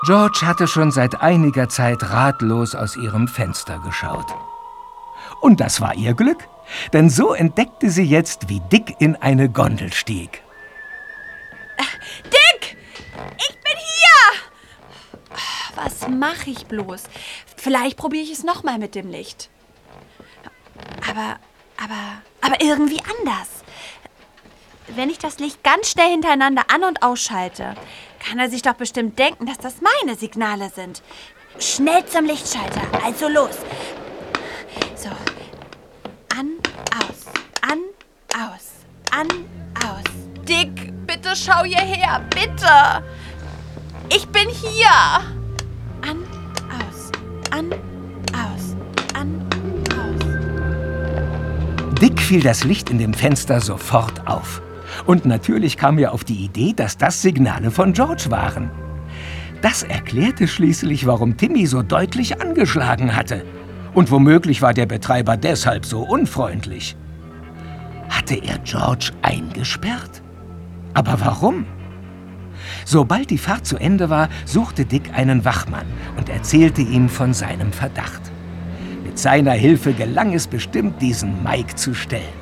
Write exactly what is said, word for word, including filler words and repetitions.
George hatte schon seit einiger Zeit ratlos aus ihrem Fenster geschaut. Und das war ihr Glück, denn so entdeckte sie jetzt, wie Dick in eine Gondel stieg. Dick! Ich bin hier! Was mache ich bloß? Vielleicht probiere ich es nochmal mit dem Licht. Aber, aber, aber irgendwie anders. Wenn ich das Licht ganz schnell hintereinander an- und ausschalte, kann er sich doch bestimmt denken, dass das meine Signale sind. Schnell zum Lichtschalter, also los. So, an, aus, an, aus, an, aus. Dick, bitte schau hierher, bitte. Ich bin hier. An, aus, an, aus, an, aus. Dick fiel das Licht in dem Fenster sofort auf. Und natürlich kam er auf die Idee, dass das Signale von George waren. Das erklärte schließlich, warum Timmy so deutlich angeschlagen hatte. Und womöglich war der Betreiber deshalb so unfreundlich. Hatte er George eingesperrt? Aber warum? Sobald die Fahrt zu Ende war, suchte Dick einen Wachmann und erzählte ihm von seinem Verdacht. Mit seiner Hilfe gelang es bestimmt, diesen Mike zu stellen.